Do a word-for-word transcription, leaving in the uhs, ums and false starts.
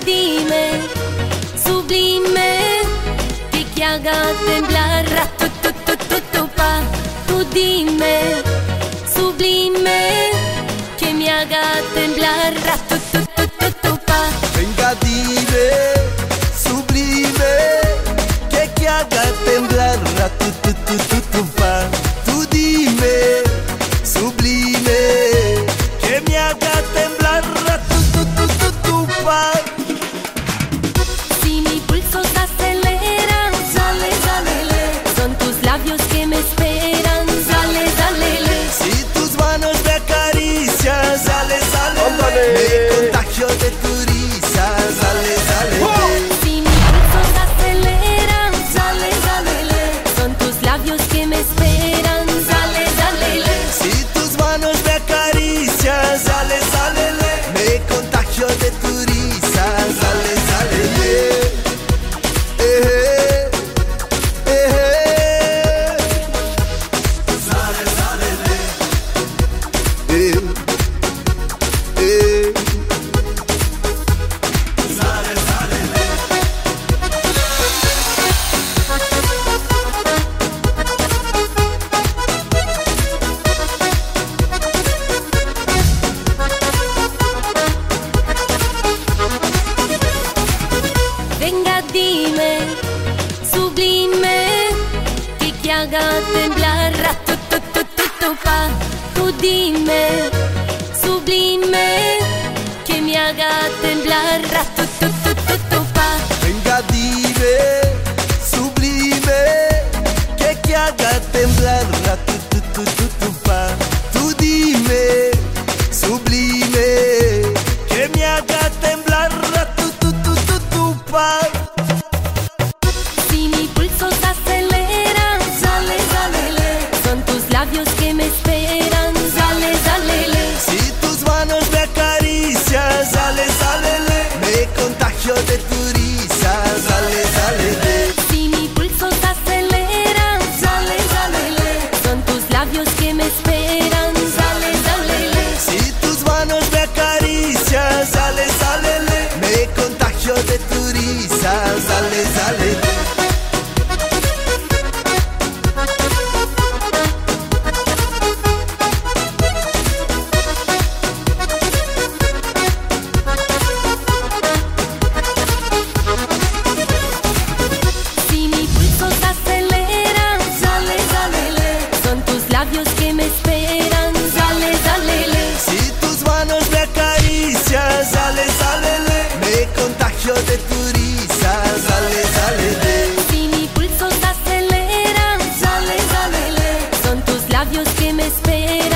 dime, sublime, que que haga temblar tu, tu, tu, tu, tu, pa. Tú dime, sublime, que me haga temblar tu, tu, tu, tu, tu, pa. Venga, dime, sublime, que que haga temblar tu, tu, tu, tu, tu, pa. Tú dime, sublime, que me haga temblar tu, tu, tu, tu, tu, pa. Si mi pulso se acelera, sale, salele, son tus labios que me esperan, sale, salele. Si tus manos me acarician, sale, sale, me contagio de tu risa, sale, sale. Si mi pulso se acelera, sale, salele, son tus labios que me esperan, sale, salele. Si tus manos me acarician, sale, sale, me contagio de tu risa, sale, sale. Eh, eh, eh, sale, sale, eh, eh, sale, sale. Venga, dime, sublime, que que haga temblar tu, tu, tu, tu, tu, pa. Tú dime, sublime, que me haga temblar tu, tu, tu, tu, tu, pa. Venga, dime, sublime, que que haga temblar tu, tu, tu, tu, tu, pa. Tú dime, sublime, que me haga temblar tu, tu, tu, tu, tu, pa. Si mi pulso se acelera, sale, salele, son tus labios que me esperan, sale, salele. Si tus manos me acarician, sale, sale, me contagio de tu risa, sale, sale. Si mi pulso se acelera, sale, salele, son tus labios que me esperan, sale, salele. Si tus manos me acarician, sale, sale, me contagio de tu risa, sale, sale. Si mi pulso se acelera, sale, salele, son tus labios que me esperan, sale, salele. Si tus manos me acarician, sale, sale, me contagio de tu risa, sale, sale. Si mi pulso se acelera, sale, salele, son tus labios que me esperan.